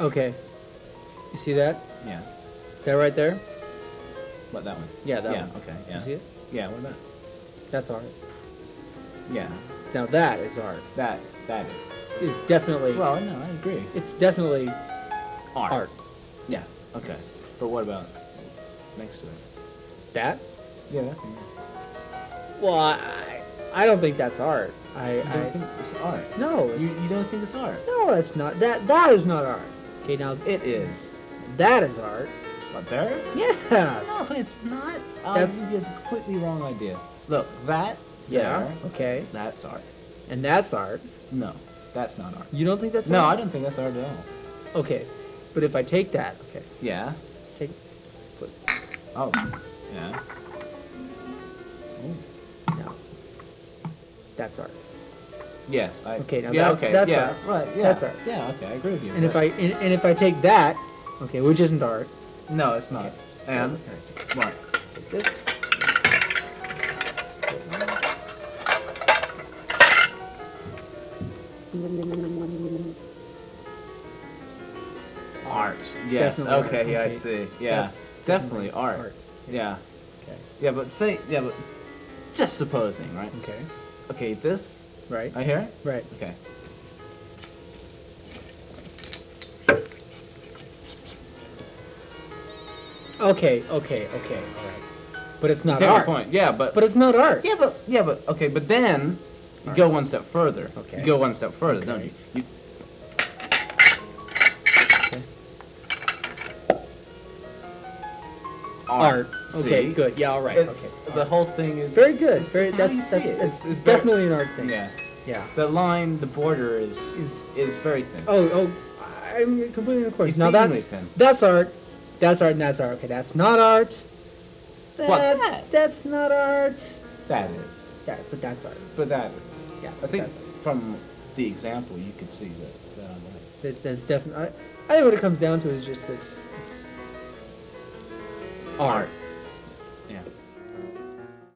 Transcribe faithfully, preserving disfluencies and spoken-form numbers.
Okay. You see that? Yeah. That right there? What, that one? Yeah, that yeah, one. okay, yeah. You see it? Yeah, what about? That's art. Yeah, Now that is art. that, that is. Is definitely. Well, no, I agree. It's definitely Art. art. Yeah, okay. But what about next to it? That? Yeah, that Well, I, I don't think that's art. I, You I don't think it's art? no, You, it's, you don't think it's art? no, it's not. That that is not art. Okay, now It is. That is art. What, there? Yes. No, it's not. Oh, That's- you have a completely wrong idea. Look, that, Yeah. there, Okay. that's art. And that's art. No, that's not art. You don't think that's No, I art? don't think that's art at all. Okay, but if I take that, okay, Yeah. take, Oh, yeah. no, that's art. Yes. I, Okay, now yeah, that's- okay, that's yeah, art. right, yeah. That's art. Yeah, okay, I agree with you. And if but- I and, and if I take that, okay, which isn't art, No, it's not. And? Okay. What? take this. Art. Yes. Definitely art, Okay, yeah, I okay. see. Yeah. That's definitely art. art. Yeah. Okay. Yeah, but say, yeah, but just supposing, right? Okay. Okay, this, Right. right here? Right. Okay. Okay. Okay. Okay. All right. But it's not Take my art. point. Yeah, but, But it's not art. yeah, but, yeah, but, okay, but then you go one step further. Okay. You go one step further, don't Okay. you? You Okay. art. Okay. See? Good. Yeah. All right. It's, okay. the whole thing is Very good. it's- Very. it's how That's you that's see it. that's It's- it's very- definitely an art thing. Yeah. Yeah. The line, the border is Is- is very thin. Oh. Oh. I'm completely in accord. Now Exceedingly that's thin. that's art. That's art and that's art. Okay. That's not art. That's What? That? that's not art. That is. Yeah. But that's art. But that, Yeah. I think that's art. from the example you could see that, that I'm right. That, that's definitely. I, I think what it comes down to is just it's it's art. Yeah.